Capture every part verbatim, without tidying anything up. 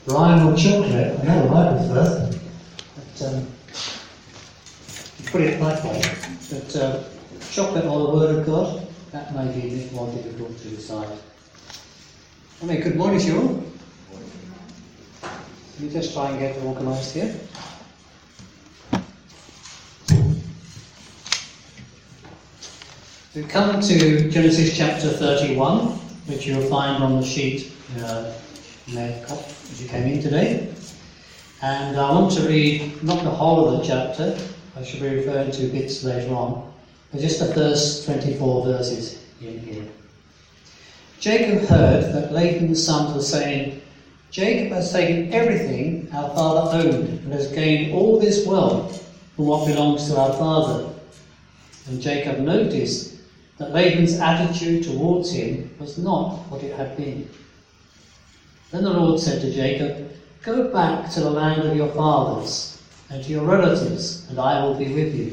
Lime or chocolate? I know what I prefer. But, um, put it that way. But uh, chocolate or the Word of God, that may be a bit more difficult to decide. I mean, good morning to you all. Let me just try and get organised here. We come to Genesis chapter thirty-one, which you'll find on the sheet uh, as you came in today. And I want to read not the whole of the chapter, I shall be referring to bits later on, but just the first twenty-four verses in here. Jacob heard that Laban's sons were saying, "Jacob has taken everything our father owned and has gained all this wealth from what belongs to our father." And Jacob noticed that Laban's attitude towards him was not what it had been. Then the Lord said to Jacob, "Go back to the land of your fathers and to your relatives, and I will be with you."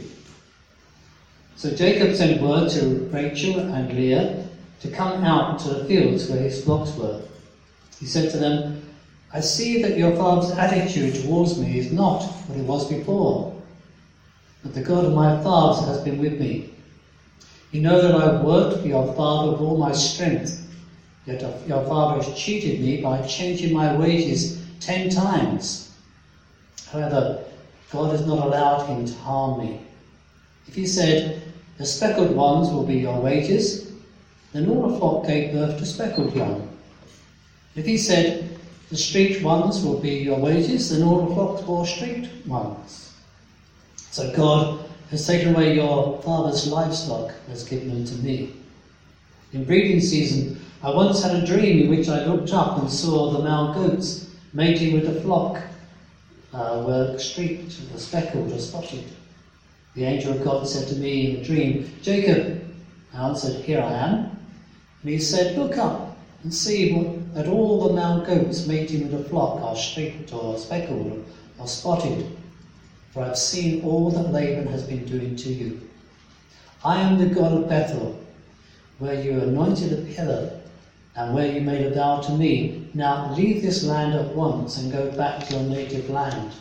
So Jacob sent word to Rachel and Leah to come out to the fields where his flocks were. He said to them, "I see that your father's attitude towards me is not what it was before, but the God of my fathers has been with me. You know that I have worked for your father with all my strength, yet your father has cheated me by changing my wages ten times. However, God has not allowed him to harm me. If he said, 'The speckled ones will be your wages,' then all the flock gave birth to speckled young. If he said, 'The streaked ones will be your wages,' then all the flocks bore streaked ones. So God has taken away your father's livestock and has given them to me. In breeding season, I once had a dream in which I looked up and saw the male goats mating with the flock, uh, were streaked, or speckled, or spotted. The angel of God said to me in a dream, 'Jacob,' I answered, 'Here I am.' And he said, 'Look up and see what, that all the male goats mating with the flock are streaked or speckled or spotted. For I have seen all that Laban has been doing to you. I am the God of Bethel, where you anointed a pillar and where you made a vow to me. Now leave this land at once and go back to your native land.'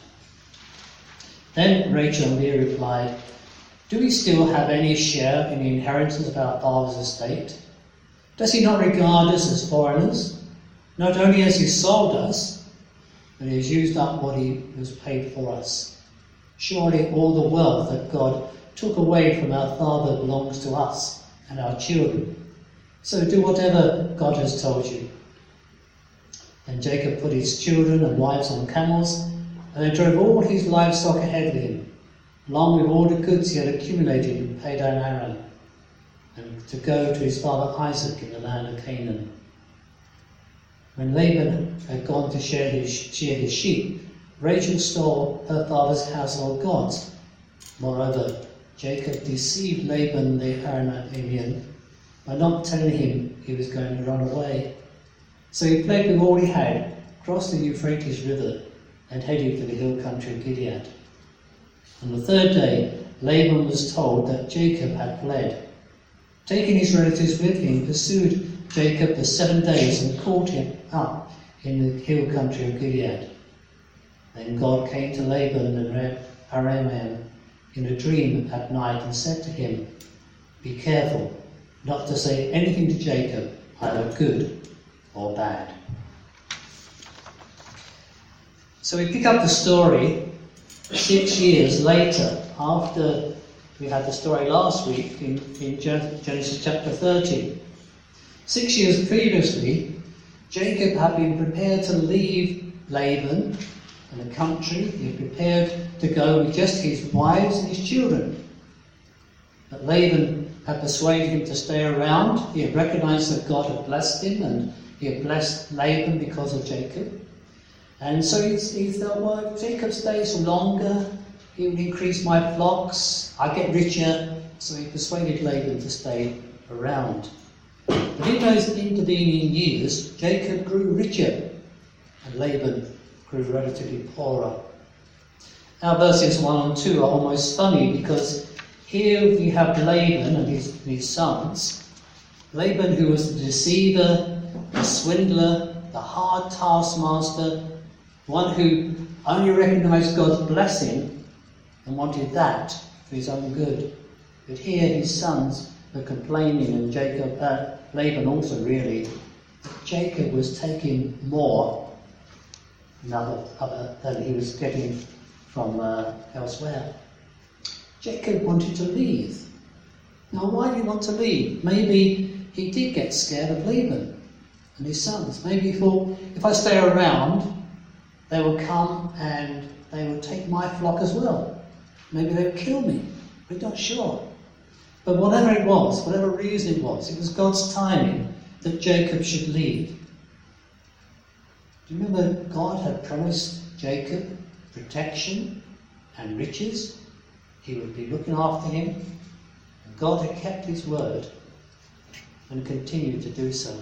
Then Rachel and Leah replied, 'Do we still have any share in the inheritance of our father's estate? Does he not regard us as foreigners? Not only has he sold us, but he has used up what he was paid for us. Surely all the wealth that God took away from our father belongs to us and our children. So do whatever God has told you.' Then Jacob put his children and wives on camels, and they drove all his livestock ahead of him, along with all the goods he had accumulated in Padan Aram, and to go to his father Isaac in the land of Canaan. When Laban had gone to shear his, shear his sheep, Rachel stole her father's household gods. Moreover, Jacob deceived Laban the Aramean by not telling him he was going to run away. So he fled with all he had, crossed the Euphrates River, and headed for the hill country of Gilead. On the third day, Laban was told that Jacob had fled. Taking his relatives with him, pursued Jacob for seven days and caught him up in the hill country of Gilead. Then God came to Laban the Aramean in a dream at night and said to him, 'Be careful not to say anything to Jacob, either good or bad.'" So we pick up the story six years later, after we had the story last week in, in Genesis chapter thirty. Six years previously, Jacob had been prepared to leave Laban and the country. He had prepared to go with just his wives and his children. But Laban had persuaded him to stay around. He had recognized that God had blessed him, and he had blessed Laban because of Jacob. And so he, he thought, well, if Jacob stays for longer, he would increase my flocks, I get richer. So he persuaded Laban to stay around. But in those intervening years, Jacob grew richer, and Laban grew relatively poorer. Our verses one and two are almost funny, because here we have Laban and his, his sons. Laban, who was the deceiver, the swindler, the hard taskmaster, one who only recognised God's blessing and wanted that for his own good. But here his sons were complaining, and Jacob, uh, Laban also really, that Jacob was taking more than, other, other, than he was getting from uh, elsewhere. Jacob wanted to leave. Now, why did he want to leave? Maybe he did get scared of Laban and his sons. Maybe he thought, if I stay around, they will come and they will take my flock as well. Maybe they will kill me. We're not sure. But whatever it was, whatever reason it was, it was God's timing that Jacob should leave. Do you remember God had promised Jacob protection and riches? He would be looking after him. And God had kept his word and continued to do so.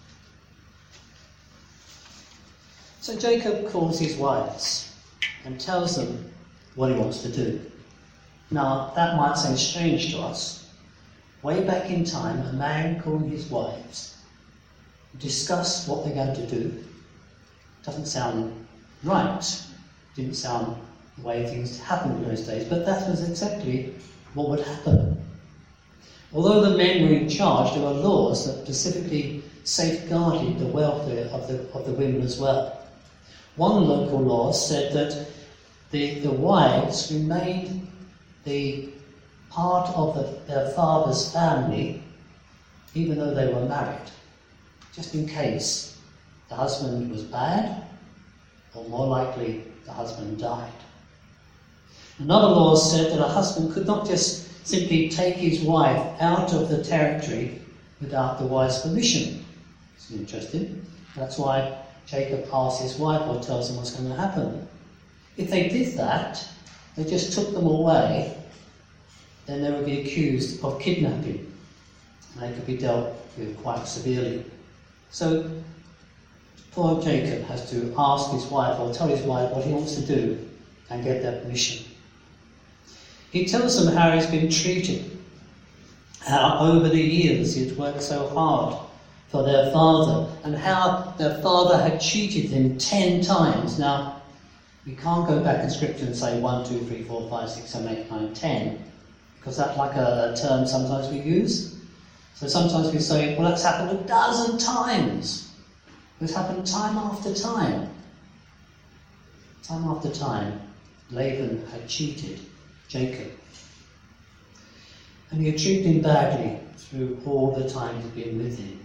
So Jacob calls his wives and tells them what he wants to do. Now, that might seem strange to us. Way back in time, a man calling his wives discuss what they're going to do. Doesn't sound right. Didn't sound the way things happened in those days, but that was exactly what would happen. Although the men were in charge, there were laws that specifically safeguarded the welfare of the, of the women as well. One local law said that the, the wives remained the part of the, their father's family, even though they were married, just in case the husband was bad, or more likely the husband died. Another law said that a husband could not just simply take his wife out of the territory without the wife's permission. It's interesting. That's why Jacob asks his wife or tells him what's going to happen. If they did that, they just took them away, then they would be accused of kidnapping. And they could be dealt with quite severely. So poor Jacob has to ask his wife or tell his wife what he wants to do and get their permission. He tells them how he's been treated, how over the years he had worked so hard for their father, and how their father had cheated him ten times. Now, we can't go back in scripture and say one, two, three, four, five, six, seven, eight, nine, ten, because that's like a, a term sometimes we use. So sometimes we say, well, that's happened a dozen times. It's happened time after time. Time after time, Laban had cheated Jacob. And he had treated him badly through all the time he'd been with him.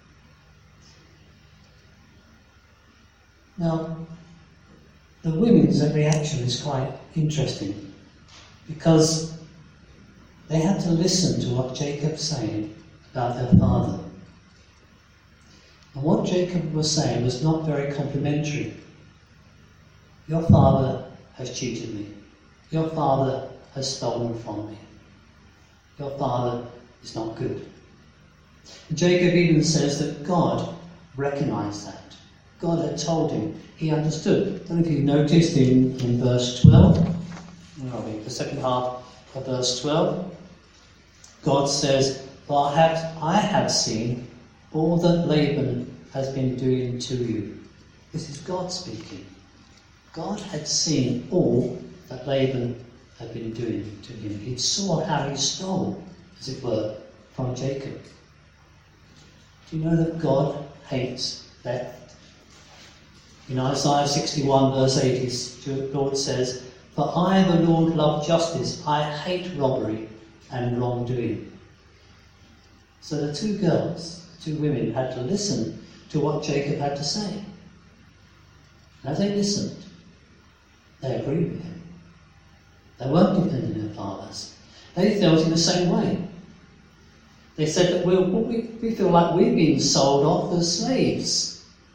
Now, the women's reaction is quite interesting, because they had to listen to what Jacob's saying about their father. And what Jacob was saying was not very complimentary. Your father has cheated me. Your father has stolen from me. Your father is not good. And Jacob even says that God recognised that. God had told him. He understood. I don't know if you noticed in, in verse twelve, where are we? The second half of verse twelve, God says, "For I have, I have seen all that Laban has been doing to you." This is God speaking. God had seen all that Laban had been doing to him. He saw how he stole, as it were, from Jacob. Do you know that God hates theft? In Isaiah sixty-one verse eight, the Lord says, "For I, the Lord, love justice. I hate robbery and wrongdoing." So the two girls, the two women, had to listen to what Jacob had to say. And as they listened, they agreed with him. They weren't defending their fathers. They felt in the same way. They said that we're, we, we feel like we've been sold off as slaves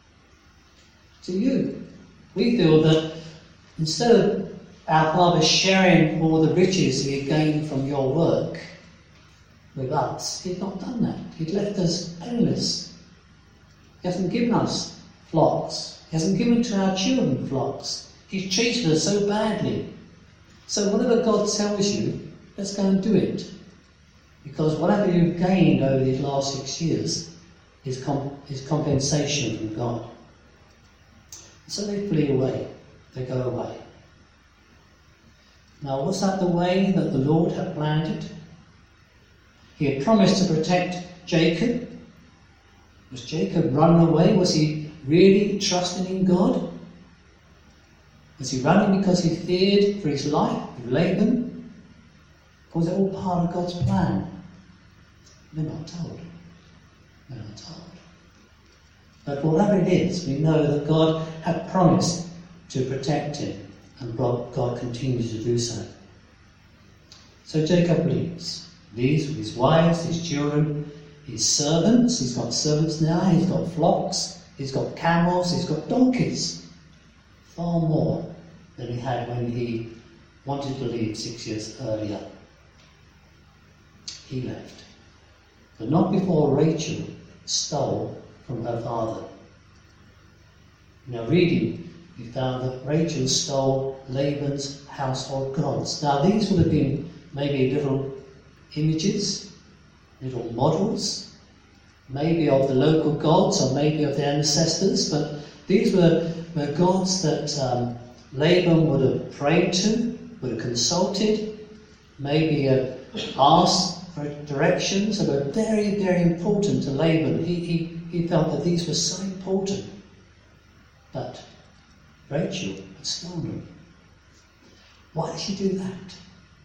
to you. We feel that instead of our father sharing all the riches he had gained from your work with us, he'd not done that. He'd left us penniless. He hasn't given us flocks. He hasn't given to our children flocks. He's treated us so badly. So whatever God tells you, let's go and do it. Because whatever you've gained over these last six years is, com- is compensation from God. So they flee away. they go away. Now, was that the way that the Lord had planned it? He had promised to protect Jacob. Was Jacob running away? Was he really trusting in God? Was he running because he feared for his life with Laban? Or was it all part of God's plan? We're not told. We're not told. But whatever it is, we know that God had promised to protect him, and God continues to do so. So Jacob leaves. Leaves with his wives, his children, his servants. He's got servants now, he's got flocks, he's got camels, he's got donkeys. Far more than he had when he wanted to leave six years earlier. He left. But not before Rachel stole from her father. Now reading, we found that Rachel stole Laban's household gods. Now these would have been maybe little images, little models, maybe of the local gods or maybe of their ancestors, but these were, were gods that um, Laban would have prayed to, would have consulted, maybe have asked for directions that were very, very important to Laban. He, he, he felt that these were so important. But Rachel had stolen them. Why did she do that?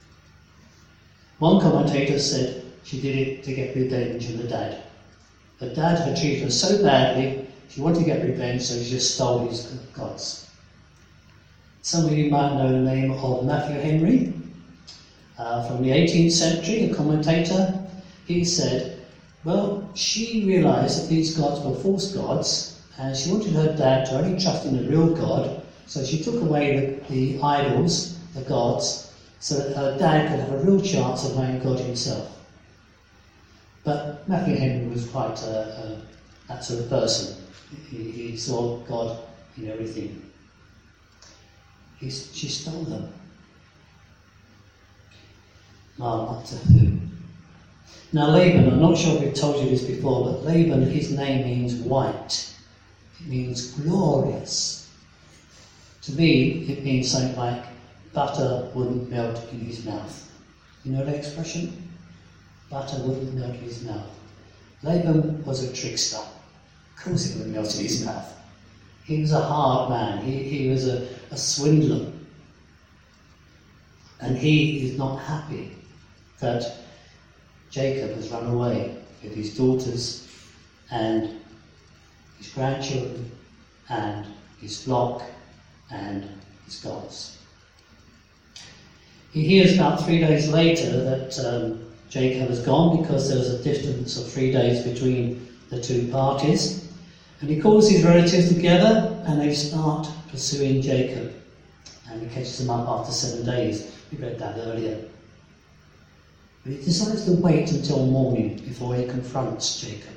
One commentator said she did it to get revenge on the dad. The dad had treated her so badly, she wanted to get revenge, so she just stole his gods. Some of you might know the name of Matthew Henry. Uh, from the eighteenth century, a commentator, he said, well, she realised that these gods were false gods, and she wanted her dad to only trust in the real God, so she took away the, the idols, the gods, so that her dad could have a real chance of knowing God himself. But Matthew Henry was quite a, a, that sort of person. He, he saw God in everything. He, she stole them. Now, not to who. Now Laban, I'm not sure if we've told you this before, but Laban, his name means white. It means glorious. To me, it means something like butter wouldn't melt in his mouth. You know that expression? Butter wouldn't melt in his mouth. Laban was a trickster. Of course it wouldn't melt in his mouth. He was a hard man. He, he was a, a swindler. And he is not happy that Jacob has run away with his daughters and his grandchildren and his flock and his gods. He hears about three days later that um, Jacob has gone because there was a distance of three days between the two parties. And he calls his relatives together and they start pursuing Jacob. And he catches them up after seven days. We read that earlier. But he decides to wait until morning before he confronts Jacob.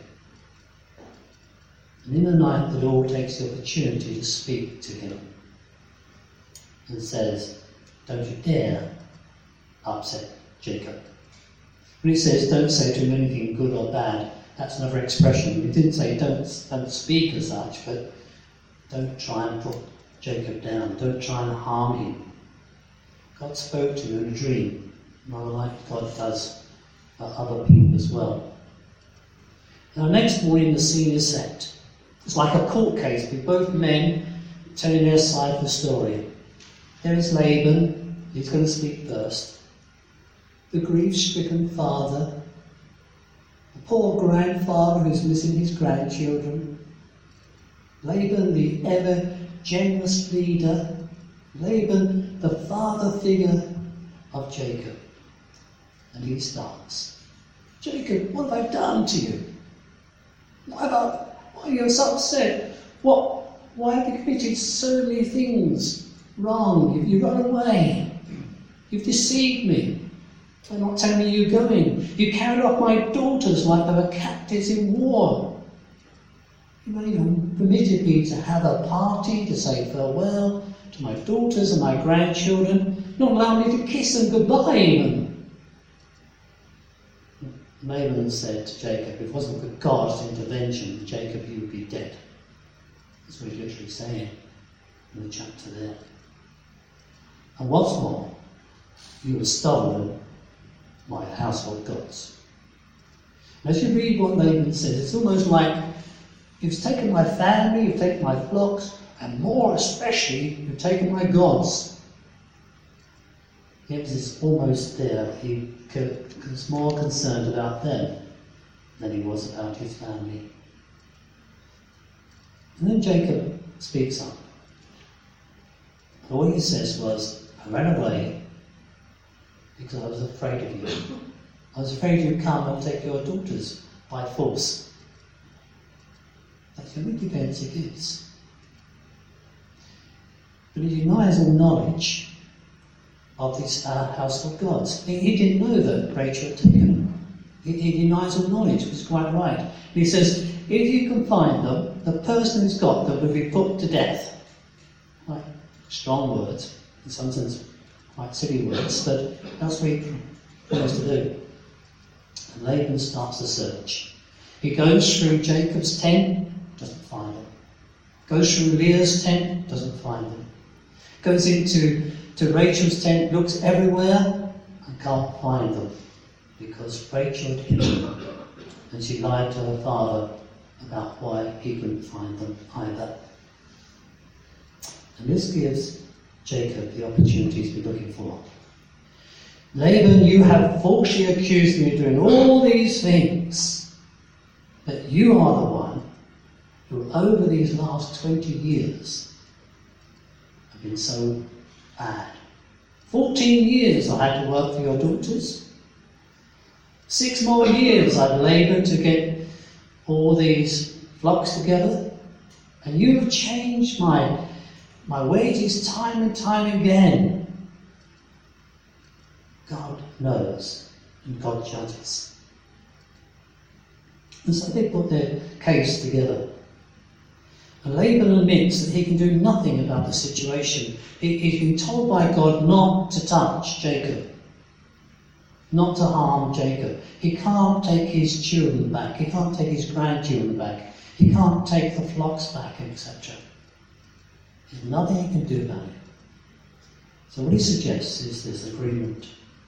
And in the night, the Lord takes the opportunity to speak to him and says, don't you dare upset Jacob. When he says, don't say to him anything good or bad, that's another expression. He didn't say don't, don't speak as such, but don't try and put Jacob down. Don't try and harm him. God spoke to him in a dream, rather like God does for other people as well. Now, next morning, the scene is set. It's like a court case with both men telling their side of the story. There is Laban, he's going to speak first. The grief-stricken father, the poor grandfather who's missing his grandchildren. Laban, the ever-generous leader. Laban, the father figure of Jacob. And he starts. Jacob, what have I done to you? Why, have I, why are you so upset? What? Why have you committed so many things wrong? You've, you've run away. You've deceived me by not telling me you're going. You carried off my daughters like they were captives in war. You not even permitted me to have a party to say farewell to my daughters and my grandchildren, not allowing me to kiss them goodbye even. Laban said to Jacob, if it wasn't for God's intervention, Jacob, you would be dead. That's what he's literally saying in the chapter there. And what's more, you have stolen my household gods. And as you read what Laban says, it's almost like, you've taken my family, you've taken my flocks, and more especially, you've taken my gods. It was almost there. He was more concerned about them than he was about his family. And then Jacob speaks up. And all he says was, I ran away because I was afraid of you. I was afraid you'd come and take your daughters by force. That's the only defence he gives. But he denies all knowledge of these uh, household gods. He, he didn't know that Rachel had taken them. He, he denies all knowledge, which is quite right. And he says, if you can find them, the person who's got them will be put to death. Quite strong words, in some sense quite silly words, but that's what he wants to do. And Laban starts the search. He goes through Jacob's tent, doesn't find them. Goes through Leah's tent, doesn't find them. Goes into to Rachel's tent, looks everywhere, and can't find them. Because Rachel had hidden them, and she lied to her father about why he couldn't find them either. And this gives Jacob the opportunity he's been looking for. Laban, you have falsely accused me of doing all these things, but you are the one who over these last twenty years have been so bad. Fourteen years I had to work for your daughters. Six more years I've laboured to get all these flocks together, and you have changed my, my wages time and time again. God knows, and God judges. And so they put their case together. And Laban admits that he can do nothing about the situation. He, he's been told by God not to touch Jacob, not to harm Jacob. He can't take his children back. He can't take his grandchildren back. He can't take the flocks back, et cetera. There's nothing he can do about it. So what he suggests is this agreement.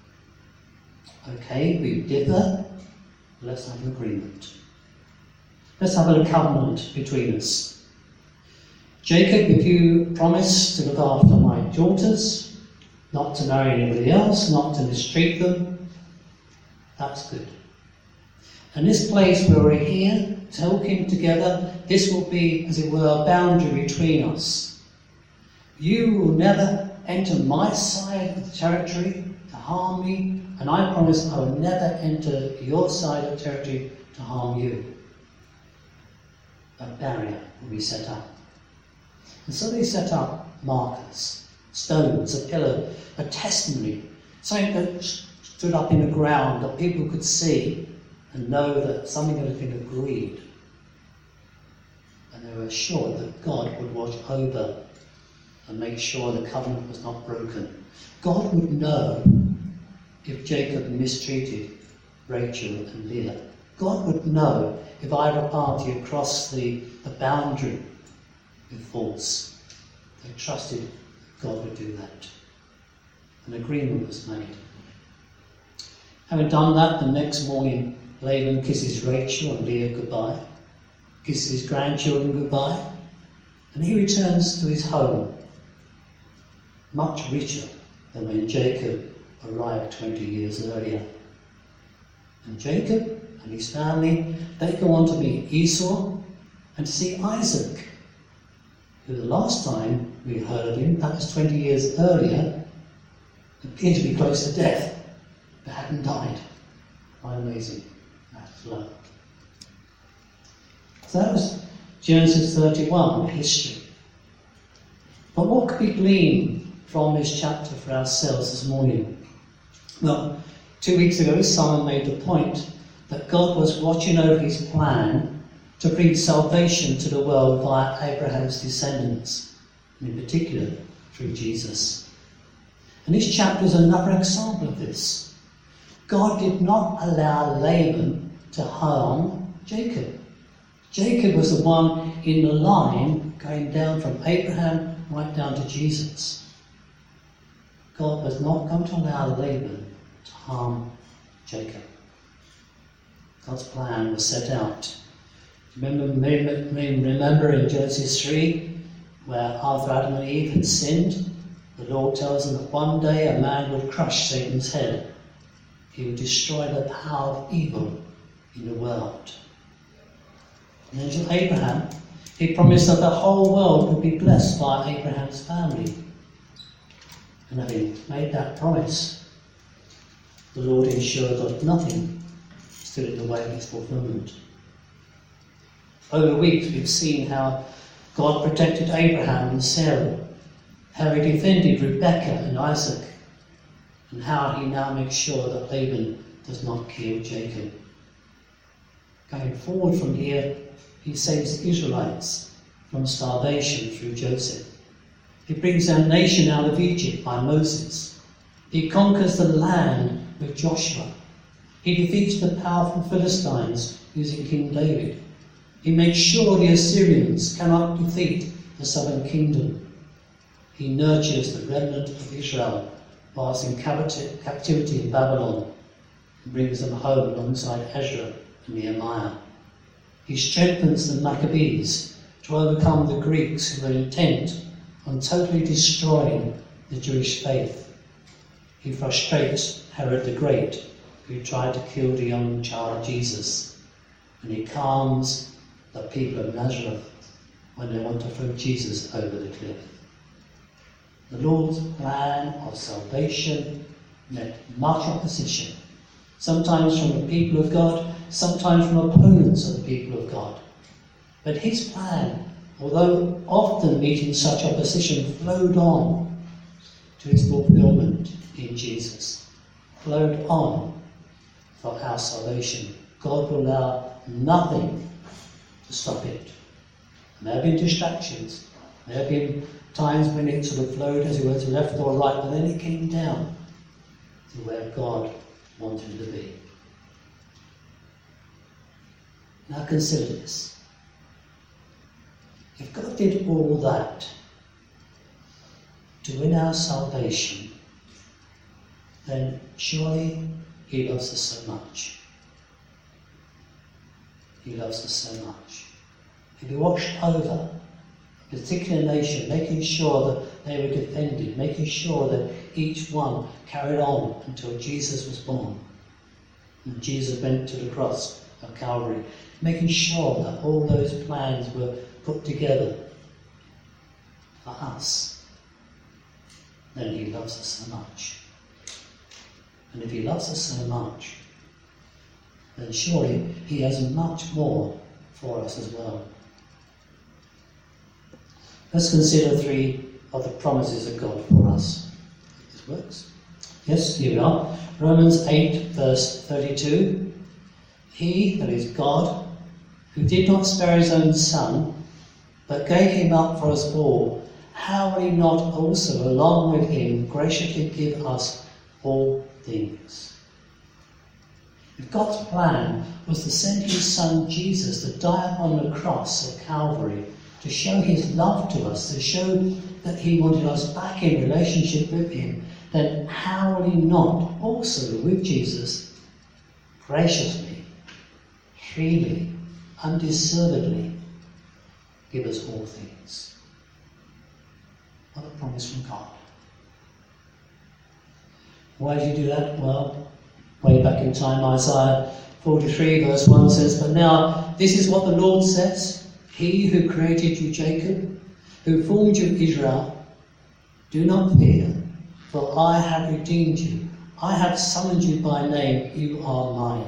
Okay, we differ, let's have an agreement. Let's have a covenant between us. Jacob, if you promise to look after my daughters, not to marry anybody else, not to mistreat them, that's good. And this place where we're here, talking together, this will be, as it were, a boundary between us. You will never enter my side of the territory to harm me, and I promise I will never enter your side of territory to harm you. A barrier will be set up. And so they set up markers, stones, a pillar, a testimony, something that stood up in the ground that people could see and know that something had been agreed. And they were assured that God would watch over and make sure the covenant was not broken. God would know if Jacob mistreated Rachel and Leah. God would know if either party had crossed the, the boundary with force. They trusted God would do that. An agreement was made. Having done that, the next morning Laban kisses Rachel and Leah goodbye, kisses his grandchildren goodbye, and he returns to his home, much richer than when Jacob arrived twenty years earlier. And Jacob and his family, they go on to meet Esau and to see Isaac, who the last time we heard of him, that was twenty years earlier, appeared to be close to death, but hadn't died. Quite amazing. That's love. So that was Genesis thirty-one, history. But what could be gleaned from this chapter for ourselves this morning? Well, two weeks ago, Simon made the point that God was watching over his plan to bring salvation to the world via Abraham's descendants, and in particular through Jesus. And this chapter is another example of this. God did not allow Laban to harm Jacob. Jacob was the one in the line going down from Abraham right down to Jesus. God was not going to allow Laban to harm Jacob. God's plan was set out. Remember, remember in Genesis three, where after Adam and Eve had sinned, the Lord tells them that one day a man would crush Satan's head. He would destroy the power of evil in the world. And then to Abraham, he promised that the whole world would be blessed by Abraham's family. And having made that promise, the Lord ensured that nothing stood in the way of its fulfillment. Over weeks we've seen how God protected Abraham and Sarah, how he defended Rebekah and Isaac, and how he now makes sure that Laban does not kill Jacob. Going forward from here, he saves the Israelites from starvation through Joseph. He brings our nation out of Egypt by Moses. He conquers the land with Joshua. He defeats the powerful Philistines using King David. He makes sure the Assyrians cannot defeat the southern kingdom. He nurtures the remnant of Israel whilst in captivity in Babylon and brings them home alongside Ezra and Nehemiah. He strengthens the Maccabees to overcome the Greeks who were intent on totally destroying the Jewish faith. He frustrates Herod the Great, who tried to kill the young child Jesus, and he calms the people of Nazareth when they want to throw Jesus over the cliff. The Lord's plan of salvation met much opposition, sometimes from the people of God, sometimes from opponents of the people of God. But his plan, although often meeting such opposition, flowed on to its fulfillment in Jesus. Flowed on for our salvation. God will allow nothing to stop it. There have been distractions. There have been times when it sort of flowed as it went to left or right, but then it came down to where God wanted it to be. Now consider this. If God did all that to win our salvation, then surely he loves us so much. He loves us so much. If he watched over a particular nation, making sure that they were defended, making sure that each one carried on until Jesus was born, and Jesus went to the cross of Calvary, making sure that all those plans were put together for us, then he loves us so much. And if he loves us so much, then surely he has much more for us as well. Let's consider three of the promises of God for us. This works. Yes, here we are. Romans eight, verse thirty-two. He, that is God, who did not spare his own son, but gave him up for us all, how will he not also, along with him, graciously give us all things? If God's plan was to send his son Jesus to die upon the cross at Calvary, to show his love to us, to show that he wanted us back in relationship with him, then how will he not also, with Jesus, graciously, freely, undeservedly give us all things? What a promise from God. Why did he do that? Well, way back in time, Isaiah forty-three verse one says, "But now this is what the Lord says, He who created you, Jacob, who formed you, Israel, do not fear, for I have redeemed you. I have summoned you by name, you are mine."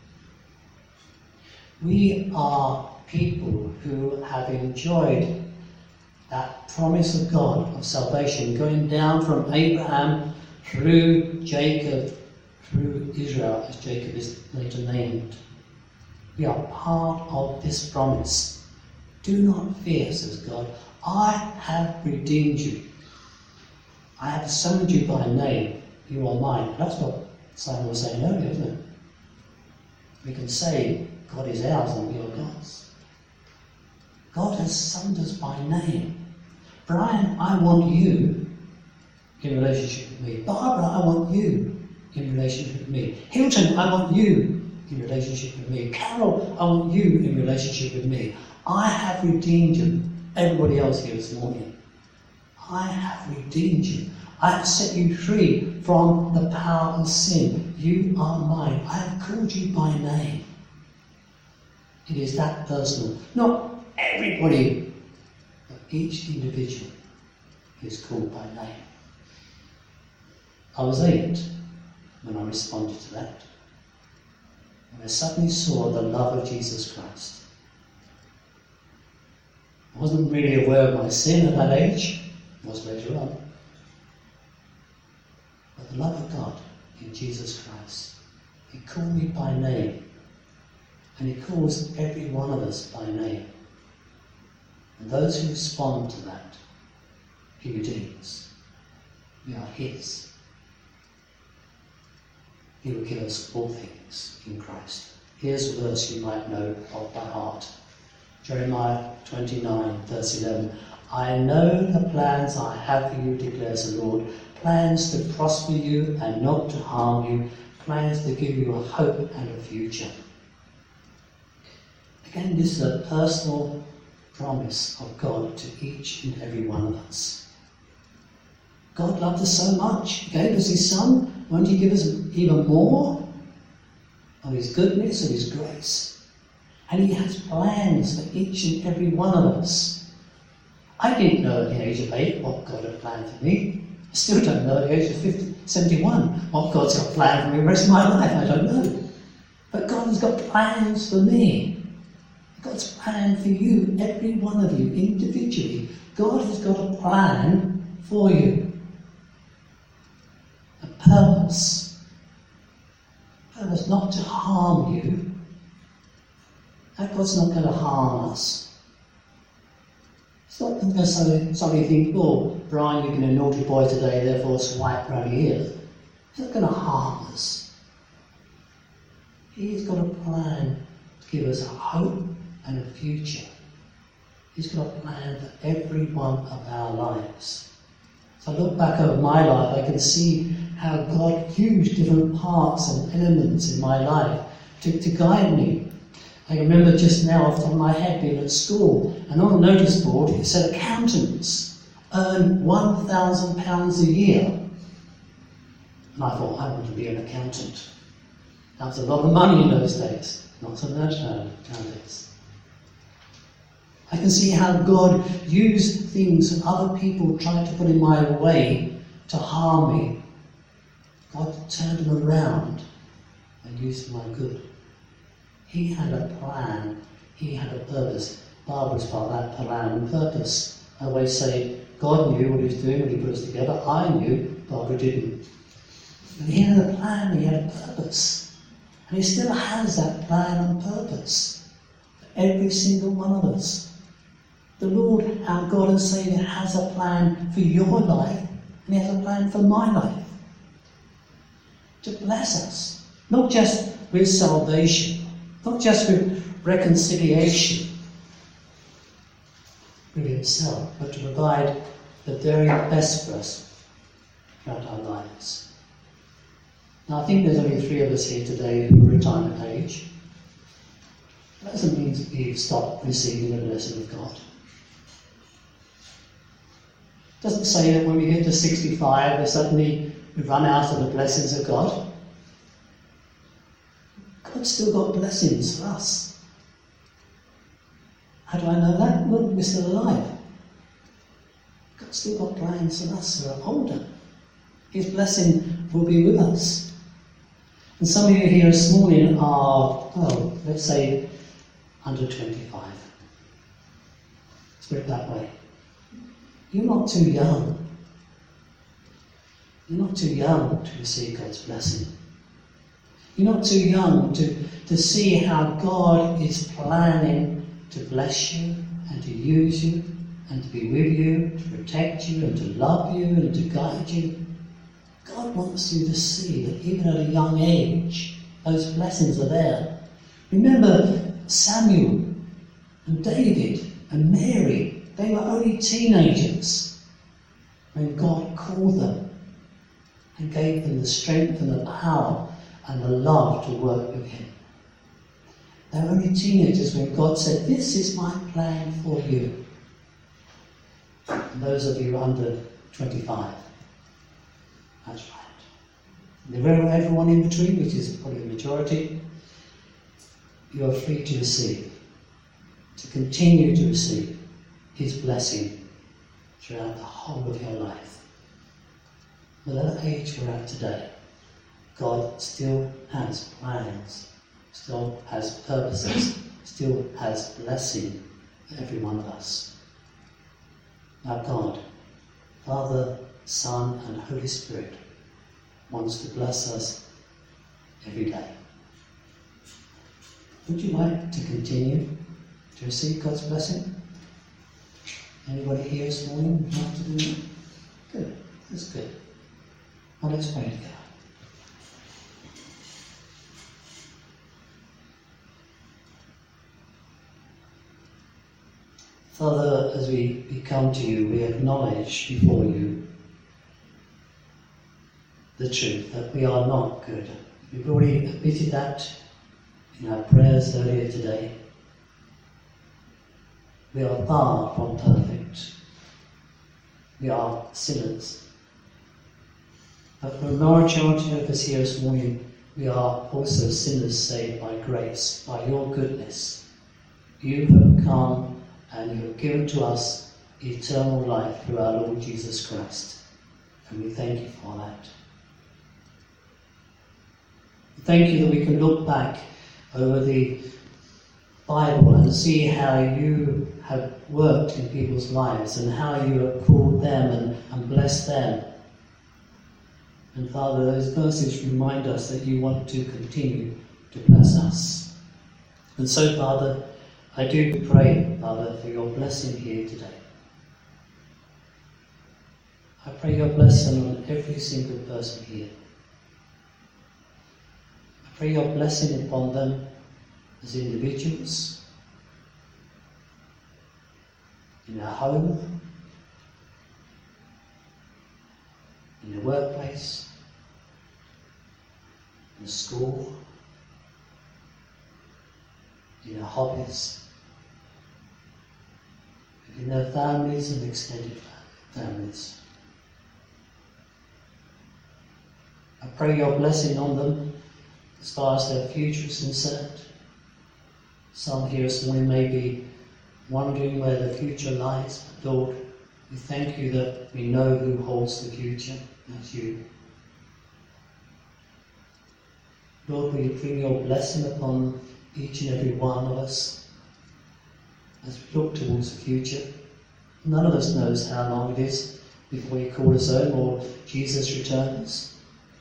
We are people who have enjoyed that promise of God of salvation, going down from Abraham through Jacob, through Israel, as Jacob is later named. We are part of this promise. Do not fear, says God. I have redeemed you. I have summoned you by name. You are mine. That's what Simon was saying earlier, isn't it? We can say God is ours and we are God's. God has summoned us by name. Brian, I want you in relationship with me. Barbara, I want you in relationship with me. Hilton, I want you in relationship with me. Carol, I want you in relationship with me. I have redeemed you. Everybody else here this morning. I have redeemed you. I have set you free from the power of sin. You are mine. I have called you by name. It is that personal. Not everybody, but each individual is called by name. I was eight when I responded to that. And I suddenly saw the love of Jesus Christ. I wasn't really aware of my sin at that age. I was later on. But the love of God in Jesus Christ. He called me by name. And He calls every one of us by name. And those who respond to that, He redeems. We are His. He will give us all things in Christ. Here's a verse you might know of by heart. Jeremiah twenty-nine, verse eleven. I know the plans I have for you, declares the Lord. Plans to prosper you and not to harm you. Plans to give you a hope and a future. Again, this is a personal promise of God to each and every one of us. God loved us so much. He gave us His Son. Won't He give us even more of His goodness, of His grace? And He has plans for each and every one of us. I didn't know at the age of eight what God had planned for me. I still don't know at the age of fifty, seventy-one what God's got planned for me the rest of my life. I don't know. But God has got plans for me. God's plan for you, every one of you, individually. God has got a plan for you. A purpose. A purpose not to harm you. That God's not going to harm us. It's not going to say, somebody think, oh, Brian, you've been a naughty boy today, therefore swipe round your ears. He's not going to harm us. He's got a plan to give us a hope and a future. He's got a plan for every one of our lives. So I look back over my life, I can see how God used different parts and elements in my life to, to guide me. I remember just now off the top of my head being at school, and on the notice board it said accountants earn one thousand pounds a year. And I thought, I want to be an accountant. That was a lot of money in those days, not so much nowadays. I can see how God used things that other people tried to put in my way to harm me. God turned them around and used for my good. He had a plan. He had a purpose. Barbara's part of that plan and purpose. I always say, God knew what He was doing when He put us together. I knew, Barbara didn't. But He had a plan, He had a purpose. And He still has that plan and purpose for every single one of us. The Lord, our God and Saviour, has a plan for your life, and He has a plan for my life. To bless us, not just with salvation, not just with reconciliation with Himself, but to provide the very best for us throughout our lives. Now, I think there's only three of us here today who are retirement age. That doesn't mean that you've stopped receiving the blessing of God. It doesn't say that when we get to sixty-five, we suddenly run out of the blessings of God. God's still got blessings for us. How do I know that? Well, we're still alive. God's still got plans for us who are older. His blessing will be with us. And some of you here this morning are, well, let's say, under twenty-five. Let's put it that way. You're not too young. You're not too young to receive God's blessing. You're not too young to, to see how God is planning to bless you and to use you and to be with you, to protect you and to love you and to guide you. God wants you to see that even at a young age, those blessings are there. Remember Samuel and David and Mary. They were only teenagers when God called them and gave them the strength and the power and the love to work with him. They were only teenagers when God said, "This is my plan for you." And those of you under twenty-five, that's right. And everyone in between, which is probably the majority, you are free to receive, to continue to receive his blessing throughout the whole of your life. Whatever age we're at today, God still has plans, still has purposes, still has blessing for every one of us. Now God, Father, Son and Holy Spirit wants to bless us every day. Would you like to continue to receive God's blessing? Anybody here this morning would like to do that? Good, that's good. Well, let's pray together. Father, as we, we come to you, we acknowledge before you the truth that we are not good. We've already admitted that in our prayers earlier today. We are far from perfect. We are sinners. But for a majority of us here this morning, we are also sinners saved by grace, by your goodness. You have come and you have given to us eternal life through our Lord Jesus Christ. And we thank you for that. Thank you that we can look back over the Bible and see how you have worked in people's lives and how you have called them and, and blessed them. And Father, those verses remind us that you want to continue to bless us. And so, Father, I do pray, Father, for your blessing here today. I pray your blessing on every single person here. I pray your blessing upon them as individuals, in their home, in the workplace, in school, in their hobbies, in their families and extended families. I pray your blessing on them as far as their future is concerned. Some here this morning may be wondering where the future lies, but Lord, we thank you that we know who holds the future. That's you. Lord, will you bring your blessing upon each and every one of us as we look towards the future. None of us knows how long it is before you call us home or Jesus returns.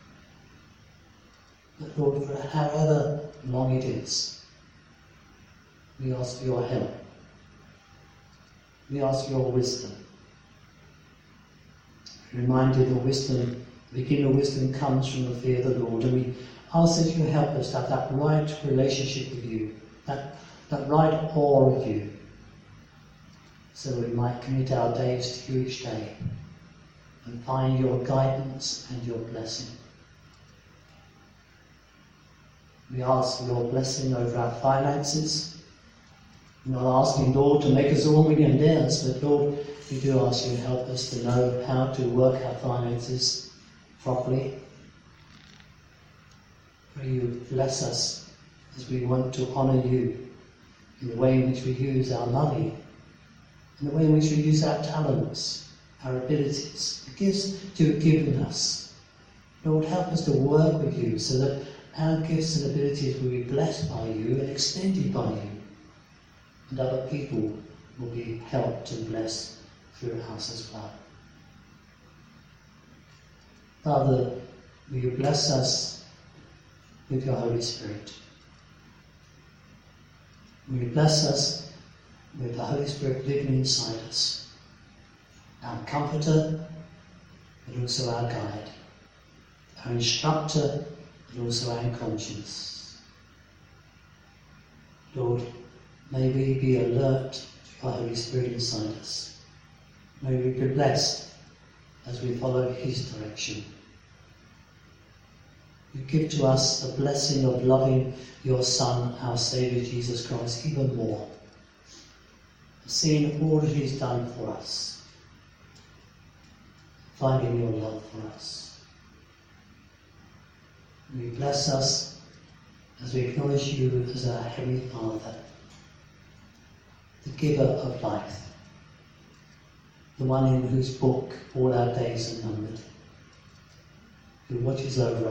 But Lord, for however long it is, we ask for your help. We ask for your wisdom. We're reminded that wisdom, the beginning of wisdom comes from the fear of the Lord, and we ask that you help us to have that right relationship with you, that, that right awe of you, so that we might commit our days to you each day and find your guidance and your blessing. We ask for your blessing over our finances. We're not asking, Lord, to make us all millionaires, but Lord, we do ask you to help us to know how to work our finances properly. Pray you bless us as we want to honour you in the way in which we use our money, in the way in which we use our talents, our abilities, the gifts you have given us. Lord, help us to work with you so that our gifts and abilities will be blessed by you and extended by you, and other people will be helped and blessed through us as well. Father, will you bless us with your Holy Spirit? Will you bless us with the Holy Spirit living inside us, our comforter, but also our guide, our instructor, but also our conscience. Lord, may we be alert to your Holy Spirit inside us. May we be blessed as we follow his direction. You give to us the blessing of loving your Son, our Saviour Jesus Christ, even more. Seeing all that he's done for us, finding your love for us. We bless us as we acknowledge you as our Heavenly Father, the giver of life, the one in whose book all our days are numbered, who watches over